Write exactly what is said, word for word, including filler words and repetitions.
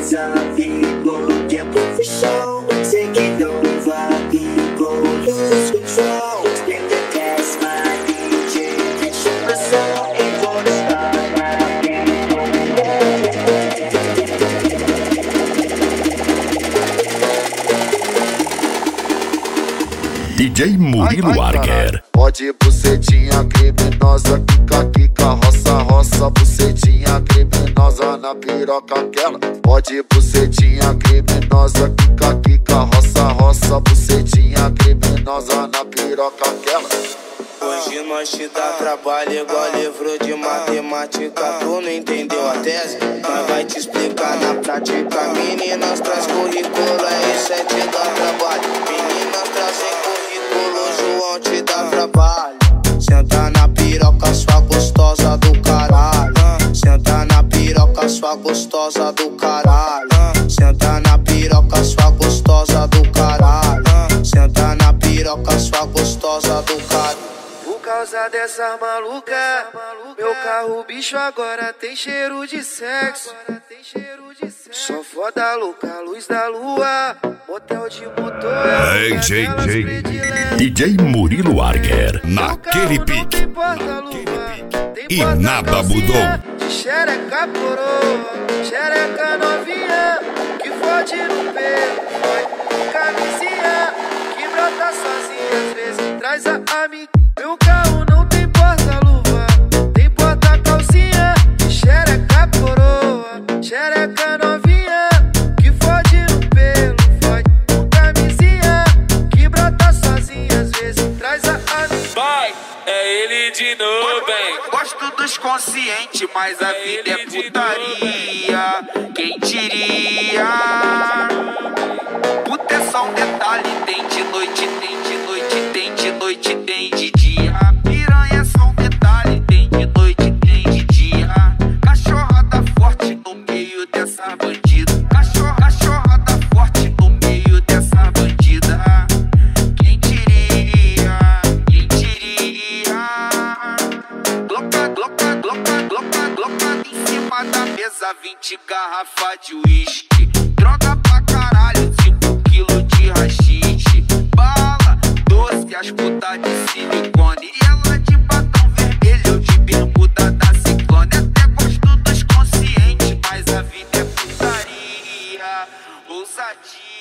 coisa ficou. O tempo fechou, sei que não vai ficou. Lose control, spin the gas, my D J. Deixa o som e vou estar D J Murilo Arger. Pode bucetinha criminosa, quica, quica, roça, roça, bucetinha criminosa na piroca aquela. Pode bucetinha criminosa, quica, quica, roça, roça, bucetinha criminosa na piroca aquela. Hoje nós te dá trabalho igual livro de matemática. Tu não entendeu a tese? Nós vai te explicar na prática. Meninas traz currículo, é isso é te dar trabalho. Meninas trazem currículo, João te dá trabalho. Senta na piroca, sua gostosa do caralho. Senta na piroca, sua gostosa do caralho. Senta na piroca, sua gostosa do caralho. Senta na piroca, sua gostosa do caralho. Por causa dessa maluca, meu carro bicho agora tem cheiro de sexo. Só foda louca, luz da lua, motel de motor. Ei, J J D J Murilo Arger, naquele pique. E nada mudou. De xereca coroa, xereca novinha, que fode no pelo, foi camisinha, que brota sozinha, às vezes traz a amiga. Meu carro não tem porta-luva, tem porta-calcinha. De xereca coroa, xereca novinha, que fode no pelo, fode com camisinha, que brota sozinha, às vezes traz a amiga. Vai, é ele de novo, hein? Gosto dos conscientes, mas a vida é putaria. Quem diria? Puta é só um detalhe, tem de noite, tem de noite, tem de noite, tem de dia. A piranha é só um detalhe, tem de noite, tem de dia. Cachorrada forte no meio dessa bandida. Cachorra, cachorrada forte no meio dessa bandida. Quem diria? Quem diria? Gloca, gloca, gloca, gloca, gloca em cima da mesa, vinte garrafa de uísque. Droga pra caralho, cinco quilos de rachixe. Bala, doce, as putas de silicone. E ela de batom vermelho, eu de bermuda da Ciclone. Até gosto dos conscientes, mas a vida é putaria, ousadia.